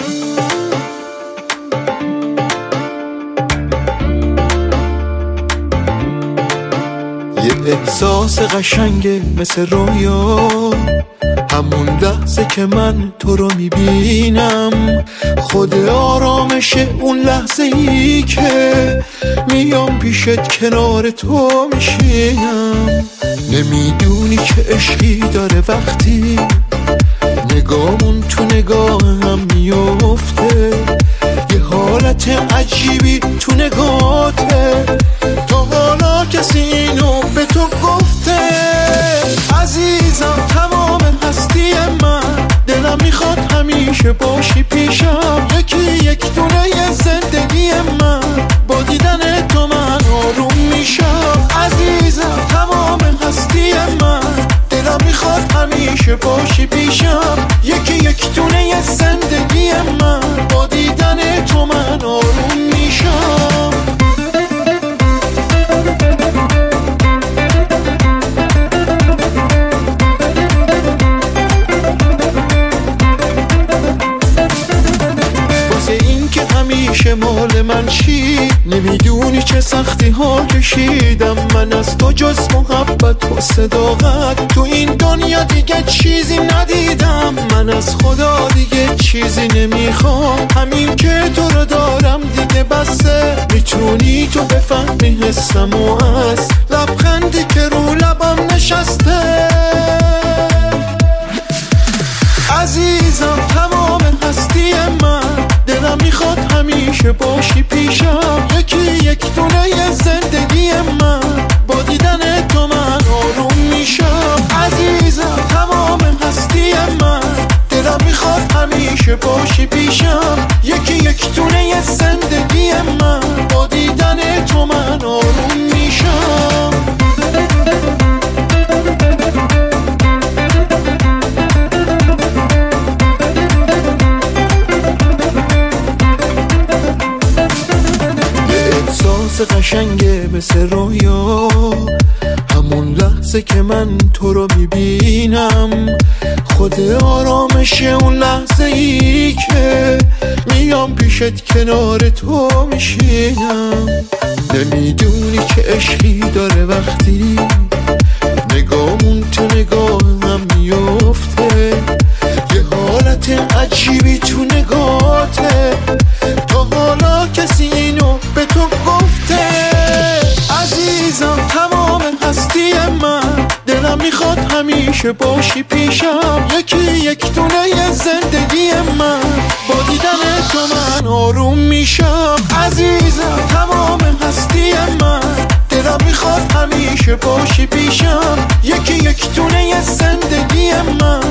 یه احساس قشنگه مثل رویا، همون لحظه که من تو رو میبینم، خود آرامشه اون لحظه ای که میام پیشت کنار تو میشینم. نمیدونی که عشقی داره وقتی نگامون تو نگاه هم میفته، یه حالت عجیبی تو نگاته، تا حالا کسی اینو به تو گفته؟ عزیزم تمام هستی من، دلم میخواد همیشه باشی پیشم، یک دونه زندگی من، با دیدن تو من آروم میشم. عزیزم تمام هستی من، دلم میخواد همیشه باشی پیشم، یک دونه زندگی من، با دیدن تو من آروم میشم. همیشه مال من چی؟ نمیدونی چه سختی ها کشیدم من از تو، جز محبت و صداقت تو این دنیا دیگه چیزی ندیدم. من از خدا دیگه چیزی نمیخوام، همین که تو رو دارم دیگه بسه. میتونی تو بفهمی حسم و از لبخندی که رو لبم نشسته. عزیزم تمام هستی من، دلم میخواد همیشه باشی پیشم، یک دونه زندگی من، با دیدن تو من آروم میشم. عزیزم تمام هستی من، دلم میخواد همیشه باشی پیشم، یک دونه زندگی من، با دیدن تو من آروم میشم. قشنگه مثل رویا، همون لحظه که من تو رو میبینم، خود آرامشه اون لحظه ای که میام پیشت کنار تو میشینم. نمیدونی که عشقی داره وقتی نگامون تو نگاه هم میفته، یه حالت عجیبی تو نگاته، تا حالا کسی اینو به تو گفته؟ عزیزم تمام هستی من، دلم میخواد همیشه باشی پیشم، یک دونه زندگی من، با دیدن تو من آروم میشم. عزیزم تمام هستی من، دلم میخواد همیشه باشی پیشم، یک دونه زندگی من،